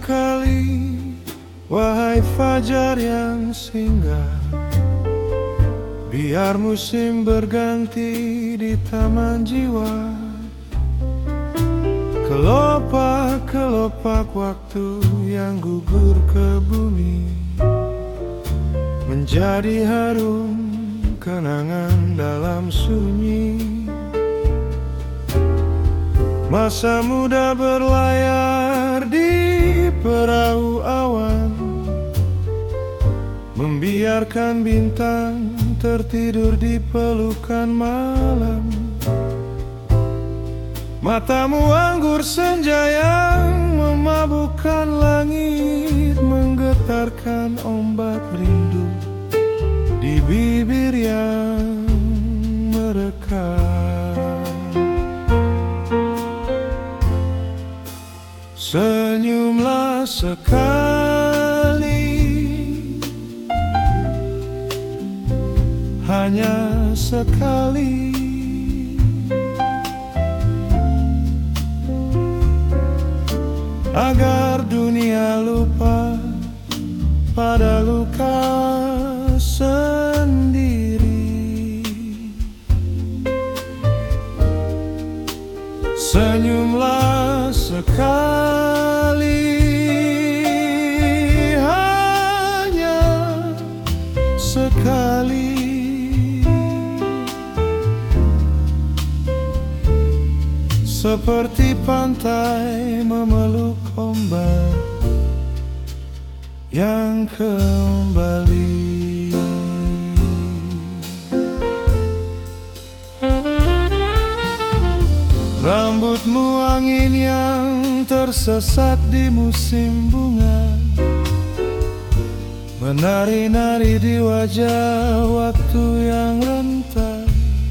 sekali, wahai fajar yang singgah. Biar musim berganti di taman jiwa. Kelopak-kelopak waktu yang gugur ke bumi menjadi harum kenangan dalam sunyi. Masa muda berlayar di perahu awan, membiarkan bintang tertidur di pelukan malam. Matamu anggur senja yang memabukkan langit, menggetarkan ombak rindu di bibir yang merekah. Senyumlah sekali, hanya sekali, agar dunia lupa pada luka sendiri. Senyumlah sekali, hanya sekali, seperti pantai memeluk ombak yang kembali. Rambutmu angin yang tersesat di musim bunga, menari-nari di wajah waktu yang rentah.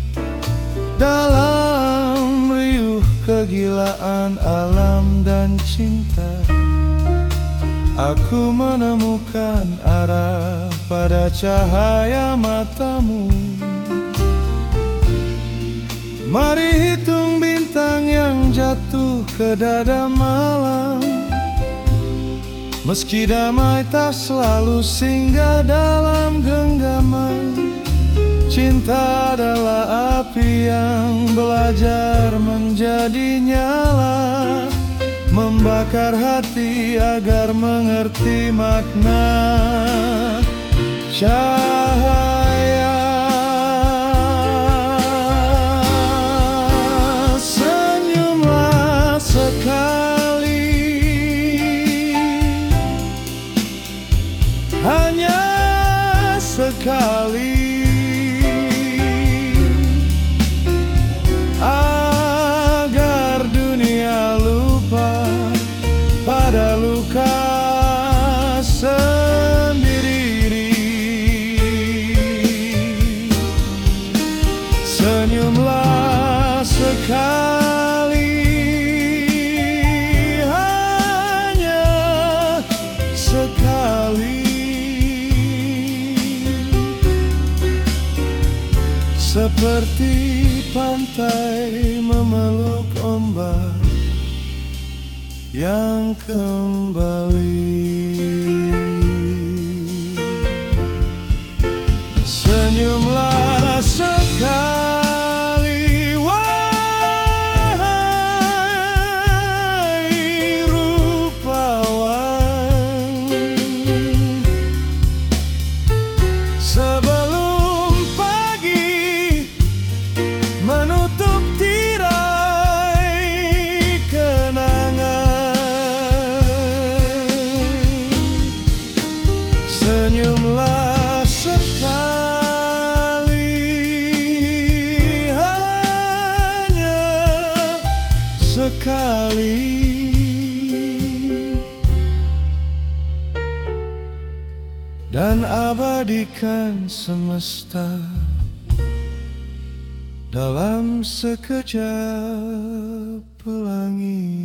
Dalam riuh kegilaan alam dan cinta, aku menemukan arah pada cahaya matamu. Mari hitung bintang yang jatuh ke dada malam. Meski damai tak selalu singgah dalam genggaman, cinta adalah api yang belajar menjadi nyala, membakar hati agar mengerti makna cahaya. Senyumlah sekali, hanya sekali, agar dunia lupa pada luka sendiri. Senyumlah sekali, hanya sekali, seperti pantai memeluk ombak yang kembali. Senyumlah sekali, wahai rupawan, sebelum pagi menutup tirai kenangan. Senyumlah sekali, hanya sekali, dan abadikan semesta dalam sekejap pelangi.